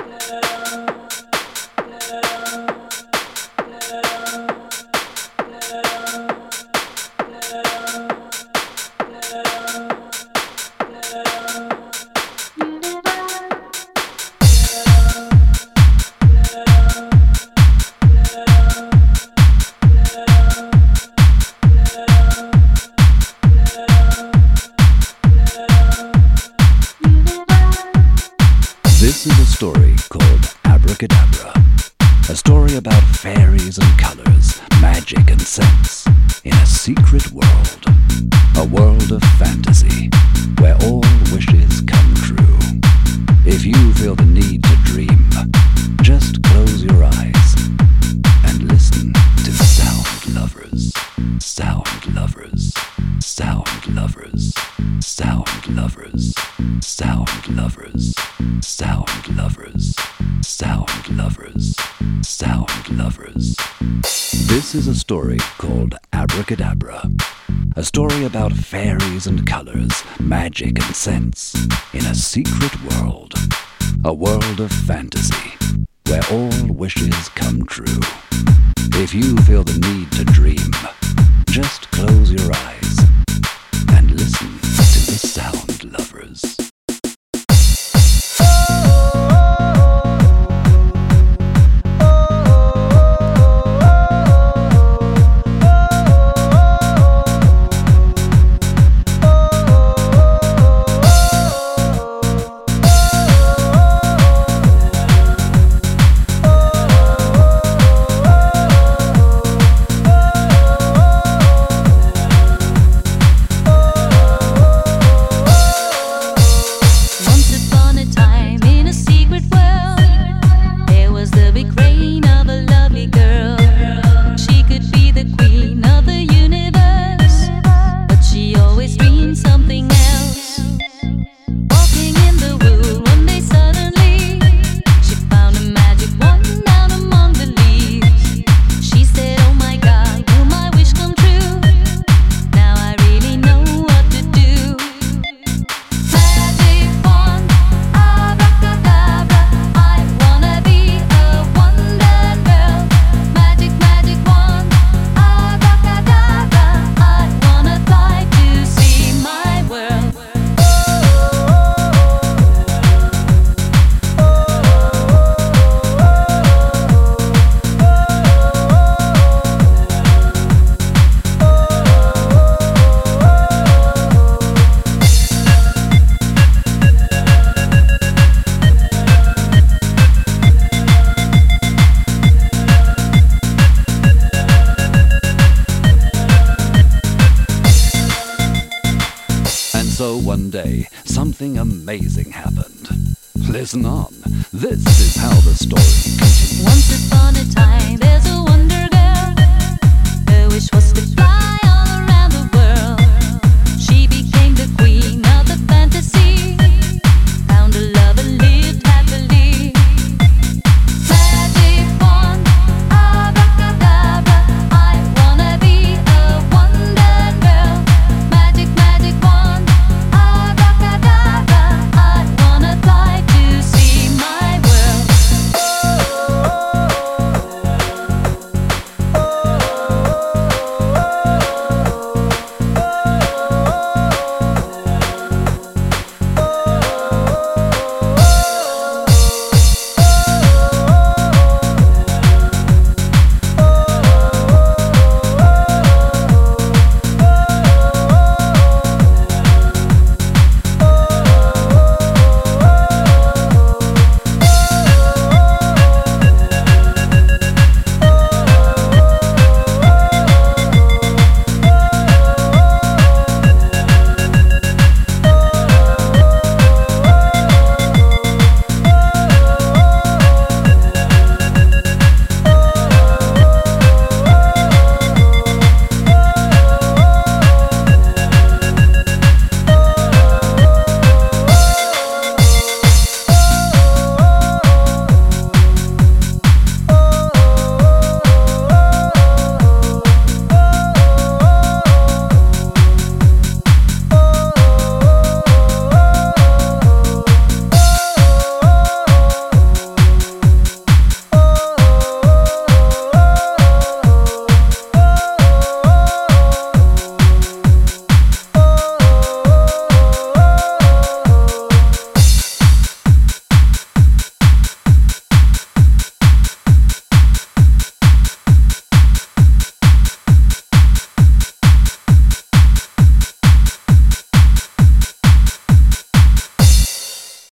This is a story called Abracadabra, a story about fairies and colors, magic and sense, in a secret world, a world of fantasy, where all wishes come true. If you feel the need to dream, just close your eyes and listen to Sound Lovers, Sound Lovers, Sound Lovers, Sound Lovers, Sound Lovers, Sound Lovers, Sound Lovers, Sound Lovers. This is a story called Abracadabra, a story about fairies and colors, magic and sense, in a secret world, a world of fantasy, where all wishes come true. If you feel the need to dream, just close your eyes and listen to the Sound Lovers. So one day, something amazing happened. Listen on. This is how the story continues. Once upon a time, there's a wonder girl. Her wish was to